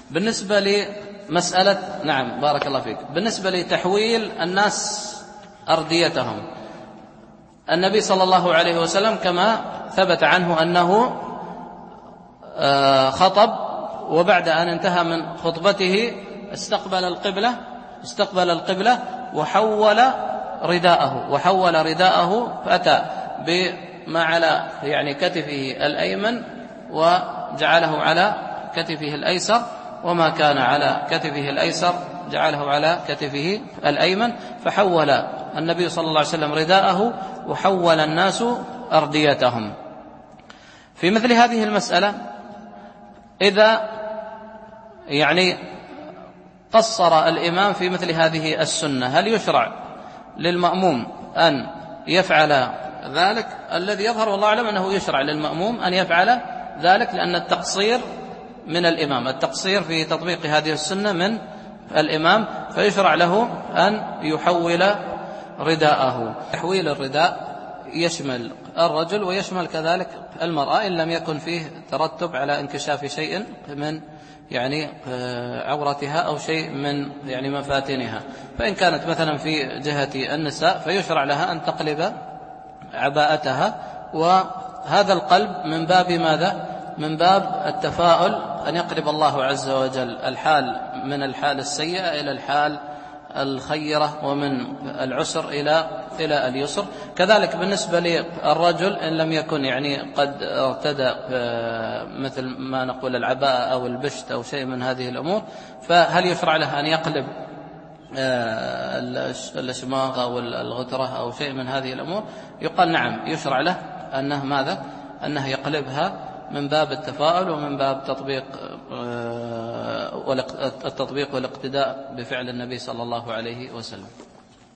بالنسبة لمسألة، نعم بارك الله فيك، بالنسبة لتحويل الناس أرديتهم، النبي صلى الله عليه وسلم كما ثبت عنه أنه خطب، وبعد أن انتهى من خطبته استقبل القبلة وحول رداءه فأتى بما على يعني كتفه الأيمن وجعله على كتفه الأيسر، وما كان على كتفه الأيسر جعله على كتفه الأيمن، فحول النبي صلى الله عليه وسلم رداءه وحول الناس أرديتهم. في مثل هذه المسألة إذا يعني قصر الإمام في مثل هذه السنة، هل يشرع للمأموم أن يفعل ذلك؟ الذي يظهر والله أعلم أنه يشرع للمأموم أن يفعل ذلك، لأن التقصير من الإمام، التقصير في تطبيق هذه السنة من الإمام، فيشرع له أن يحول رداءه. تحويل الرداء يشمل الرجل ويشمل كذلك المرأة، إن لم يكن فيه ترتب على انكشاف شيء من يعني عورتها أو شيء من يعني مفاتنها. فإن كانت مثلا في جهة النساء فيشرع لها أن تقلب عباءتها، وهذا القلب من باب ماذا؟ من باب التفاؤل، أن يقلب الله عز وجل الحال من الحال السيئة إلى الحال الخيرة، ومن العسر إلى اليسر. كذلك بالنسبة للرجل إن لم يكن يعني قد ارتدى مثل ما نقول العباءة أو البشت أو شيء من هذه الأمور، فهل يشرع له أن يقلب الأشماغ أو الغترة أو شيء من هذه الأمور؟ يقال نعم يشرع له أنه ماذا؟ أنه يقلبها من باب التفاؤل ومن باب التطبيق والاقتداء بفعل النبي صلى الله عليه وسلم.